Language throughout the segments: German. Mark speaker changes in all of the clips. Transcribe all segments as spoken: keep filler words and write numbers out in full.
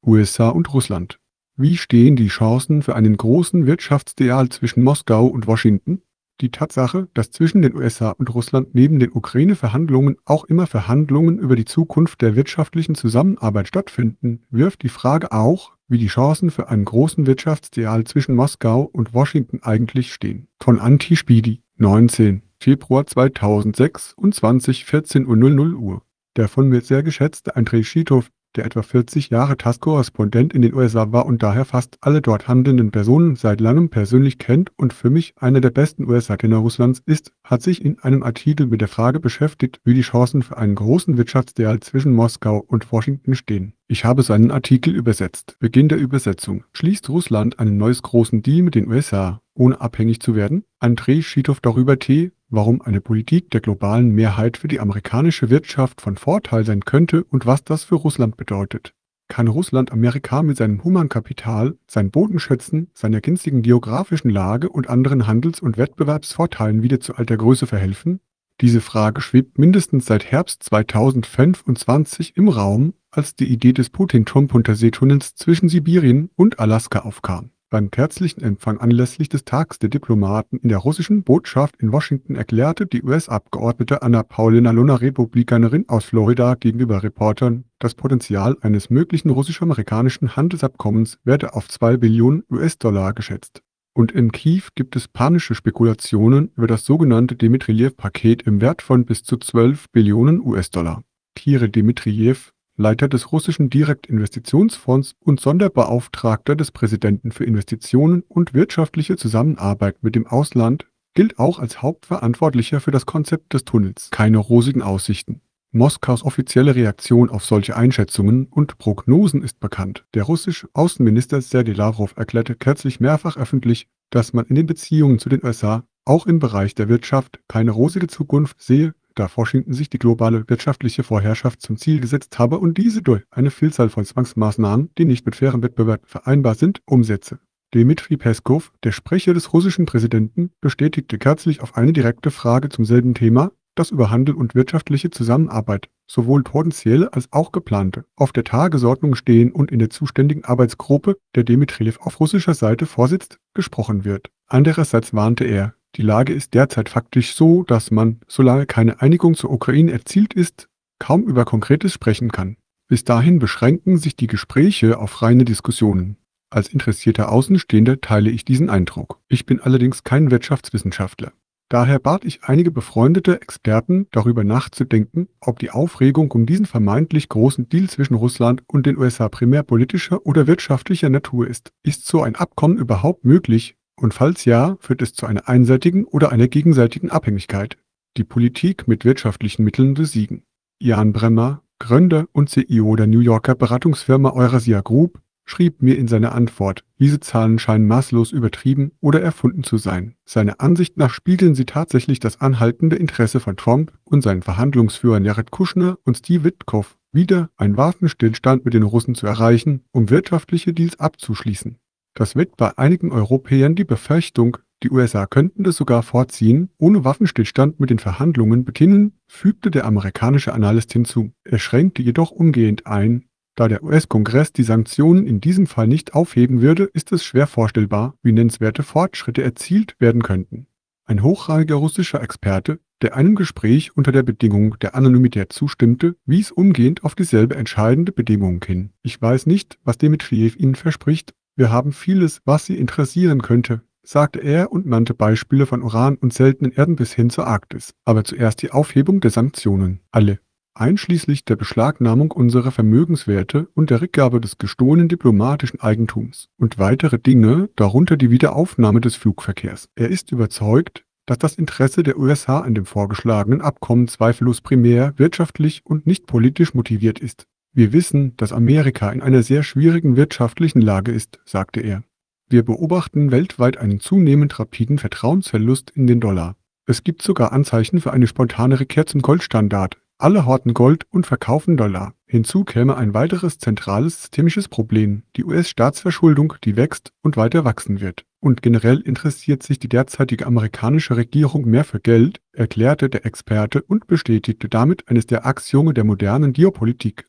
Speaker 1: U S A und Russland. Wie stehen die Chancen für einen großen Wirtschaftsdeal zwischen Moskau und Washington? Die Tatsache, dass zwischen den U S A und Russland neben den Ukraine-Verhandlungen auch immer Verhandlungen über die Zukunft der wirtschaftlichen Zusammenarbeit stattfinden, wirft die Frage auf, wie die Chancen für einen großen Wirtschaftsdeal zwischen Moskau und Washington eigentlich stehen. Von Antti Spiedi, neunzehnten Februar zweitausendsechsundzwanzig, vierzehn Uhr null null Uhr. Der von mir sehr geschätzte Andrei Schitow, der etwa vierzig Jahre T A S S-Korrespondent in den U S A war und daher fast alle dort handelnden Personen seit langem persönlich kennt und für mich einer der besten U S A-Kenner Russlands ist, hat sich in einem Artikel mit der Frage beschäftigt, wie die Chancen für einen großen Wirtschaftsdeal zwischen Moskau und Washington stehen. Ich habe seinen Artikel übersetzt. Beginn der Übersetzung. Schließt Russland einen neues großen Deal mit den U S A, ohne abhängig zu werden? Andrei Schitow darüber T., warum eine Politik der globalen Mehrheit für die amerikanische Wirtschaft von Vorteil sein könnte und was das für Russland bedeutet. Kann Russland Amerika mit seinem Humankapital, seinen Bodenschätzen, seiner günstigen geografischen Lage und anderen Handels- und Wettbewerbsvorteilen wieder zu alter Größe verhelfen? Diese Frage schwebt mindestens seit Herbst zweitausendfünfundzwanzig im Raum, als die Idee des Putin-Trump-Unterseetunnels zwischen Sibirien und Alaska aufkam. Beim herzlichen Empfang anlässlich des Tags der Diplomaten in der russischen Botschaft in Washington erklärte die U S-Abgeordnete Anna Paulina Luna, Republikanerin aus Florida, gegenüber Reportern, das Potenzial eines möglichen russisch-amerikanischen Handelsabkommens werde auf zwei Billionen U S-Dollar geschätzt. Und in Kiew gibt es panische Spekulationen über das sogenannte Dmitrijew-Paket im Wert von bis zu zwölf Billionen U S-Dollar. Kirill Dmitrijew, Leiter des russischen Direktinvestitionsfonds und Sonderbeauftragter des Präsidenten für Investitionen und wirtschaftliche Zusammenarbeit mit dem Ausland, gilt auch als Hauptverantwortlicher für das Konzept des Tunnels. Keine rosigen Aussichten. Moskaus offizielle Reaktion auf solche Einschätzungen und Prognosen ist bekannt. Der russische Außenminister Sergei Lawrow erklärte kürzlich mehrfach öffentlich, dass man in den Beziehungen zu den U S A, auch im Bereich der Wirtschaft, keine rosige Zukunft sehe, da Washington sich die globale wirtschaftliche Vorherrschaft zum Ziel gesetzt habe und diese durch eine Vielzahl von Zwangsmaßnahmen, die nicht mit fairem Wettbewerb vereinbar sind, umsetze. Dmitri Peskow, der Sprecher des russischen Präsidenten, bestätigte kürzlich auf eine direkte Frage zum selben Thema, dass über Handel und wirtschaftliche Zusammenarbeit, sowohl potenzielle als auch geplante, auf der Tagesordnung stehen und in der zuständigen Arbeitsgruppe, der Dmitrijew auf russischer Seite vorsitzt, gesprochen wird. Andererseits warnte er, die Lage ist derzeit faktisch so, dass man, solange keine Einigung zur Ukraine erzielt ist, kaum über Konkretes sprechen kann. Bis dahin beschränken sich die Gespräche auf reine Diskussionen. Als interessierter Außenstehender teile ich diesen Eindruck. Ich bin allerdings kein Wirtschaftswissenschaftler. Daher bat ich einige befreundete Experten, darüber nachzudenken, ob die Aufregung um diesen vermeintlich großen Deal zwischen Russland und den U S A primär politischer oder wirtschaftlicher Natur ist. Ist so ein Abkommen überhaupt möglich? Und falls ja, führt es zu einer einseitigen oder einer gegenseitigen Abhängigkeit. Die Politik mit wirtschaftlichen Mitteln besiegen. Jan Bremmer, Gründer und C E O der New Yorker Beratungsfirma Eurasia Group, schrieb mir in seiner Antwort, diese Zahlen scheinen maßlos übertrieben oder erfunden zu sein. Seiner Ansicht nach spiegeln sie tatsächlich das anhaltende Interesse von Trump und seinen Verhandlungsführern Jared Kushner und Steve Witkoff, wieder einen Waffenstillstand mit den Russen zu erreichen, um wirtschaftliche Deals abzuschließen. Das weckt bei einigen Europäern die Befürchtung, die U S A könnten das sogar vorziehen, ohne Waffenstillstand mit den Verhandlungen beginnen, fügte der amerikanische Analyst hinzu. Er schränkte jedoch umgehend ein, da der U S-Kongress die Sanktionen in diesem Fall nicht aufheben würde, ist es schwer vorstellbar, wie nennenswerte Fortschritte erzielt werden könnten. Ein hochrangiger russischer Experte, der einem Gespräch unter der Bedingung der Anonymität zustimmte, wies umgehend auf dieselbe entscheidende Bedingung hin. Ich weiß nicht, was Dmitrijew Ihnen verspricht. Wir haben vieles, was Sie interessieren könnte, sagte er und nannte Beispiele von Uran und seltenen Erden bis hin zur Arktis. Aber zuerst die Aufhebung der Sanktionen. Alle. Einschließlich der Beschlagnahmung unserer Vermögenswerte und der Rückgabe des gestohlenen diplomatischen Eigentums. Und weitere Dinge, darunter die Wiederaufnahme des Flugverkehrs. Er ist überzeugt, dass das Interesse der U S A an dem vorgeschlagenen Abkommen zweifellos primär wirtschaftlich und nicht politisch motiviert ist. Wir wissen, dass Amerika in einer sehr schwierigen wirtschaftlichen Lage ist, sagte er. Wir beobachten weltweit einen zunehmend rapiden Vertrauensverlust in den Dollar. Es gibt sogar Anzeichen für eine spontane Rückkehr zum Goldstandard. Alle horten Gold und verkaufen Dollar. Hinzu käme ein weiteres zentrales systemisches Problem, die U S-Staatsverschuldung, die wächst und weiter wachsen wird. Und generell interessiert sich die derzeitige amerikanische Regierung mehr für Geld, erklärte der Experte und bestätigte damit eines der Axiome der modernen Geopolitik.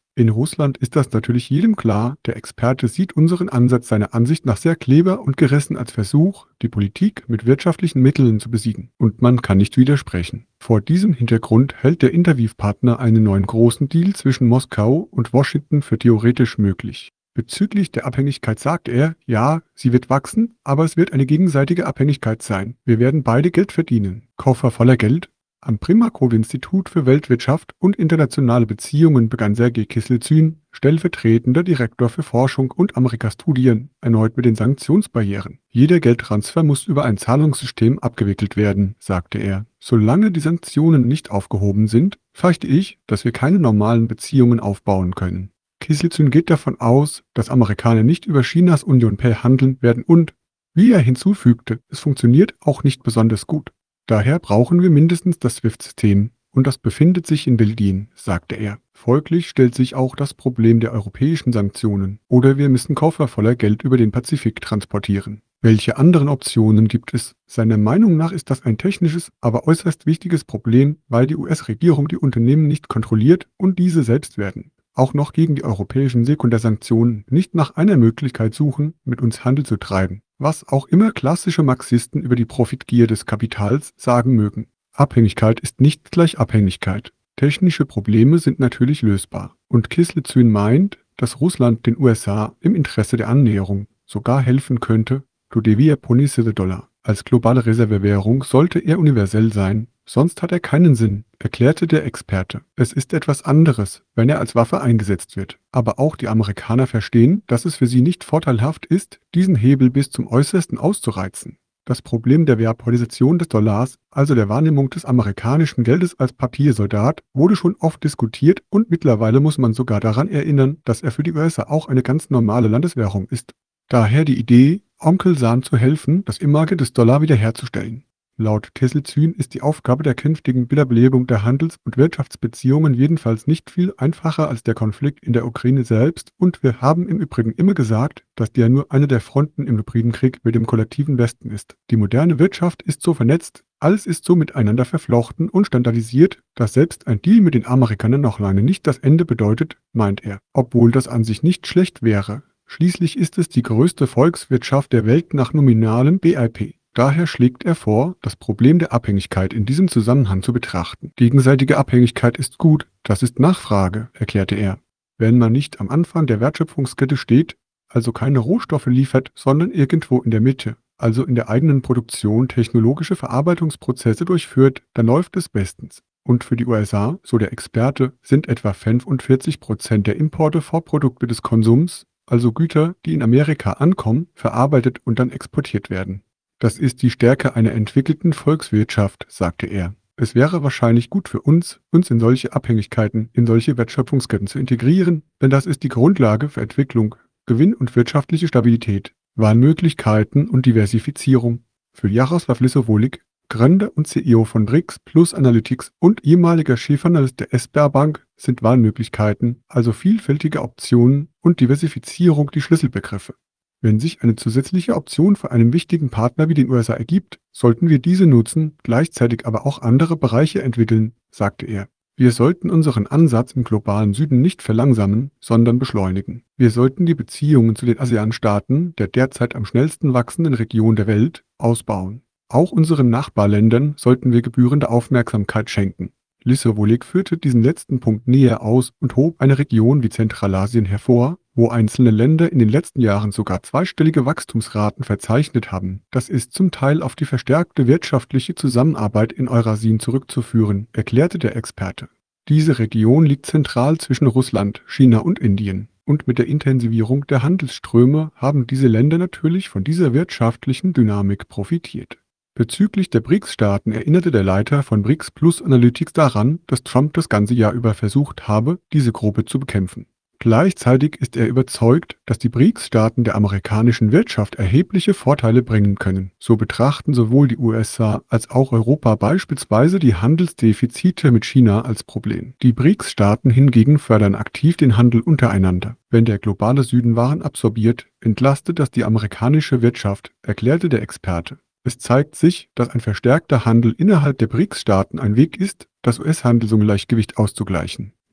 Speaker 1: In Russland ist das natürlich jedem klar, der Experte sieht unseren Ansatz seiner Ansicht nach sehr clever und gerissen als Versuch, die Politik mit wirtschaftlichen Mitteln zu besiegen. Und man kann nicht widersprechen. Vor diesem Hintergrund hält der Interviewpartner einen neuen großen Deal zwischen Moskau und Washington für theoretisch möglich. Bezüglich der Abhängigkeit sagt er, ja, sie wird wachsen, aber es wird eine gegenseitige Abhängigkeit sein. Wir werden beide Geld verdienen. Koffer voller Geld. Am Primakov-Institut für Weltwirtschaft und internationale Beziehungen begann Sergei Kisselzyn, stellvertretender Direktor für Forschung und Amerika-Studien, erneut mit den Sanktionsbarrieren. Jeder Geldtransfer muss über ein Zahlungssystem abgewickelt werden, sagte er. Solange die Sanktionen nicht aufgehoben sind, fürchte ich, dass wir keine normalen Beziehungen aufbauen können. Kisselzyn geht davon aus, dass Amerikaner nicht über Chinas UnionPay handeln werden und, wie er hinzufügte, es funktioniert auch nicht besonders gut. Daher brauchen wir mindestens das SWIFT-System, und das befindet sich in Belgien, sagte er. Folglich stellt sich auch das Problem der europäischen Sanktionen, oder wir müssen Koffer voller Geld über den Pazifik transportieren. Welche anderen Optionen gibt es? Seiner Meinung nach ist das ein technisches, aber äußerst wichtiges Problem, weil die U S-Regierung die Unternehmen nicht kontrolliert und diese selbst werden auch noch gegen die europäischen Sekundärsanktionen nicht nach einer Möglichkeit suchen, mit uns Handel zu treiben. Was auch immer klassische Marxisten über die Profitgier des Kapitals sagen mögen. Abhängigkeit ist nicht gleich Abhängigkeit. Technische Probleme sind natürlich lösbar. Und Kisselzyn meint, dass Russland den U S A im Interesse der Annäherung sogar helfen könnte, to devia ponisse the dollar. Als globale Reservewährung sollte er universell sein, sonst hat er keinen Sinn, erklärte der Experte. Es ist etwas anderes, wenn er als Waffe eingesetzt wird. Aber auch die Amerikaner verstehen, dass es für sie nicht vorteilhaft ist, diesen Hebel bis zum Äußersten auszureizen. Das Problem der Wertpolarisation des Dollars, also der Wahrnehmung des amerikanischen Geldes als Papiersoldat, wurde schon oft diskutiert und mittlerweile muss man sogar daran erinnern, dass er für die U S A auch eine ganz normale Landeswährung ist. Daher die Idee, Onkel Sam zu helfen, das Image des Dollar wiederherzustellen. Laut Kisselzyn ist die Aufgabe der künftigen Wiederbelebung der Handels- und Wirtschaftsbeziehungen jedenfalls nicht viel einfacher als der Konflikt in der Ukraine selbst und wir haben im Übrigen immer gesagt, dass der nur eine der Fronten im Hybridenkrieg mit dem kollektiven Westen ist. Die moderne Wirtschaft ist so vernetzt, alles ist so miteinander verflochten und standardisiert, dass selbst ein Deal mit den Amerikanern noch lange nicht das Ende bedeutet, meint er, obwohl das an sich nicht schlecht wäre. Schließlich ist es die größte Volkswirtschaft der Welt nach nominalem B I P. Daher schlägt er vor, das Problem der Abhängigkeit in diesem Zusammenhang zu betrachten. Gegenseitige Abhängigkeit ist gut, das ist Nachfrage, erklärte er. Wenn man nicht am Anfang der Wertschöpfungskette steht, also keine Rohstoffe liefert, sondern irgendwo in der Mitte, also in der eigenen Produktion technologische Verarbeitungsprozesse durchführt, dann läuft es bestens. Und für die U S A, so der Experte, sind etwa fünfundvierzig Prozent der Importe Vorprodukte des Konsums, also Güter, die in Amerika ankommen, verarbeitet und dann exportiert werden. Das ist die Stärke einer entwickelten Volkswirtschaft, sagte er. Es wäre wahrscheinlich gut für uns, uns in solche Abhängigkeiten, in solche Wertschöpfungsketten zu integrieren, denn das ist die Grundlage für Entwicklung, Gewinn und wirtschaftliche Stabilität, Wahlmöglichkeiten und Diversifizierung. Für Jaroslav Lisowolek, Gründer und C E O von BRICS Plus Analytics und ehemaliger Chefanalyst der Sberbank, sind Wahlmöglichkeiten, also vielfältige Optionen und Diversifizierung die Schlüsselbegriffe. Wenn sich eine zusätzliche Option für einen wichtigen Partner wie den U S A ergibt, sollten wir diese nutzen, gleichzeitig aber auch andere Bereiche entwickeln, sagte er. Wir sollten unseren Ansatz im globalen Süden nicht verlangsamen, sondern beschleunigen. Wir sollten die Beziehungen zu den ASEAN-Staaten, der derzeit am schnellsten wachsenden Region der Welt, ausbauen. Auch unseren Nachbarländern sollten wir gebührende Aufmerksamkeit schenken. Lisowolek führte diesen letzten Punkt näher aus und hob eine Region wie Zentralasien hervor, wo einzelne Länder in den letzten Jahren sogar zweistellige Wachstumsraten verzeichnet haben. Das ist zum Teil auf die verstärkte wirtschaftliche Zusammenarbeit in Eurasien zurückzuführen, erklärte der Experte. Diese Region liegt zentral zwischen Russland, China und Indien. Und mit der Intensivierung der Handelsströme haben diese Länder natürlich von dieser wirtschaftlichen Dynamik profitiert. Bezüglich der BRICS-Staaten erinnerte der Leiter von BRICS Plus Analytics daran, dass Trump das ganze Jahr über versucht habe, diese Gruppe zu bekämpfen. Gleichzeitig ist er überzeugt, dass die BRICS-Staaten der amerikanischen Wirtschaft erhebliche Vorteile bringen können. So betrachten sowohl die U S A als auch Europa beispielsweise die Handelsdefizite mit China als Problem. Die BRICS-Staaten hingegen fördern aktiv den Handel untereinander. Wenn der globale Süden Waren absorbiert, entlastet das die amerikanische Wirtschaft, erklärte der Experte. Es zeigt sich, dass ein verstärkter Handel innerhalb der BRICS-Staaten ein Weg ist, das U S-Handelsungleichgewicht auszugleichen.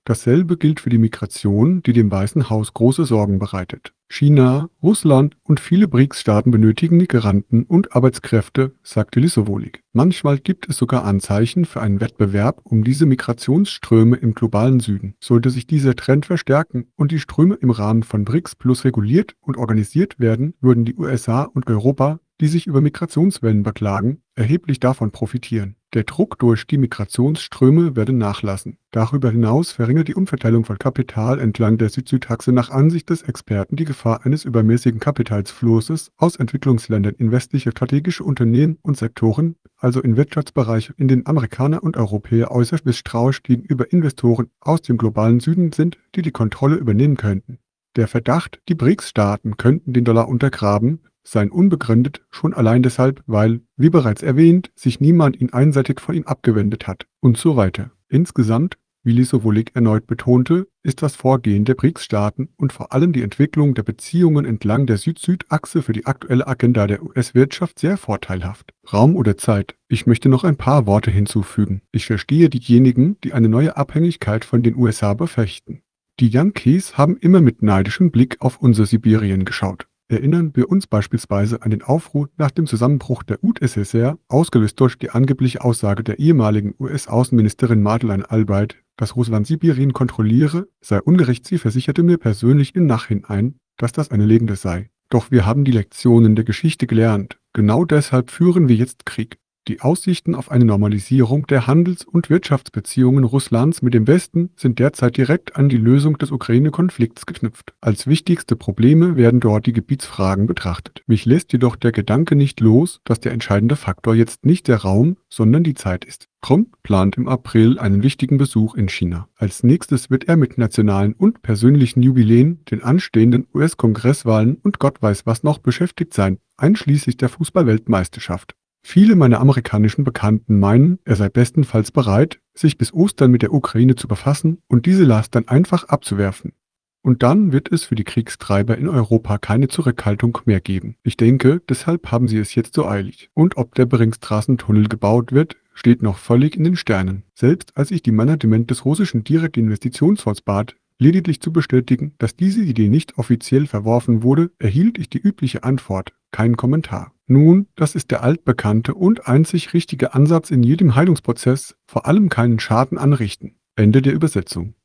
Speaker 1: Dasselbe gilt für die Migration, die dem Weißen Haus große Sorgen bereitet. China, Russland und viele B R I C S-Staaten benötigen Migranten und Arbeitskräfte, sagte Lisowolik. Manchmal gibt es sogar Anzeichen für einen Wettbewerb um diese Migrationsströme im globalen Süden. Sollte sich dieser Trend verstärken und die Ströme im Rahmen von B R I C S Plus reguliert und organisiert werden, würden die U S A und Europa, die sich über Migrationswellen beklagen, erheblich davon profitieren. Der Druck durch die Migrationsströme werde nachlassen. Darüber hinaus verringert die Umverteilung von Kapital entlang der Süd-Süd-Achse nach Ansicht des Experten die Gefahr eines übermäßigen Kapitalsflusses aus Entwicklungsländern in westliche strategische Unternehmen und Sektoren, also in Wirtschaftsbereiche, in denen Amerikaner und Europäer äußerst misstrauisch gegenüber Investoren aus dem globalen Süden sind, die die Kontrolle übernehmen könnten. Der Verdacht, die B R I C S-Staaten könnten den Dollar untergraben, seien unbegründet, schon allein deshalb, weil, wie bereits erwähnt, sich niemand ihn einseitig von ihm abgewendet hat und so weiter. Insgesamt, wie Lisowolik erneut betonte, ist das Vorgehen der B R I C S-Staaten und vor allem die Entwicklung der Beziehungen entlang der Süd-Süd-Achse für die aktuelle Agenda der U S-Wirtschaft sehr vorteilhaft. Raum oder Zeit? Ich möchte noch ein paar Worte hinzufügen. Ich verstehe diejenigen, die eine neue Abhängigkeit von den U S A befürchten. Die Yankees haben immer mit neidischem Blick auf unser Sibirien geschaut. Erinnern wir uns beispielsweise an den Aufruhr nach dem Zusammenbruch der U d S S R, ausgelöst durch die angebliche Aussage der ehemaligen U S-Außenministerin Madeleine Albright, dass Russland Sibirien kontrolliere, sei ungerecht. Sie versicherte mir persönlich im Nachhinein, dass das eine Legende sei. Doch wir haben die Lektionen der Geschichte gelernt. Genau deshalb führen wir jetzt Krieg. Die Aussichten auf eine Normalisierung der Handels- und Wirtschaftsbeziehungen Russlands mit dem Westen sind derzeit direkt an die Lösung des Ukraine-Konflikts geknüpft. Als wichtigste Probleme werden dort die Gebietsfragen betrachtet. Mich lässt jedoch der Gedanke nicht los, dass der entscheidende Faktor jetzt nicht der Raum, sondern die Zeit ist. Trump plant im April einen wichtigen Besuch in China. Als nächstes wird er mit nationalen und persönlichen Jubiläen, den anstehenden U S-Kongresswahlen und Gott weiß was noch beschäftigt sein, einschließlich der Fußball-Weltmeisterschaft. Viele meiner amerikanischen Bekannten meinen, er sei bestenfalls bereit, sich bis Ostern mit der Ukraine zu befassen und diese Last dann einfach abzuwerfen. Und dann wird es für die Kriegstreiber in Europa keine Zurückhaltung mehr geben. Ich denke, deshalb haben sie es jetzt so eilig. Und ob der Beringstraßentunnel gebaut wird, steht noch völlig in den Sternen. Selbst als ich die Management des russischen Direktinvestitionsfonds bat, lediglich zu bestätigen, dass diese Idee nicht offiziell verworfen wurde, erhielt ich die übliche Antwort: kein Kommentar. Nun, das ist der altbekannte und einzig richtige Ansatz in jedem Heilungsprozess, vor allem keinen Schaden anrichten. Ende der Übersetzung.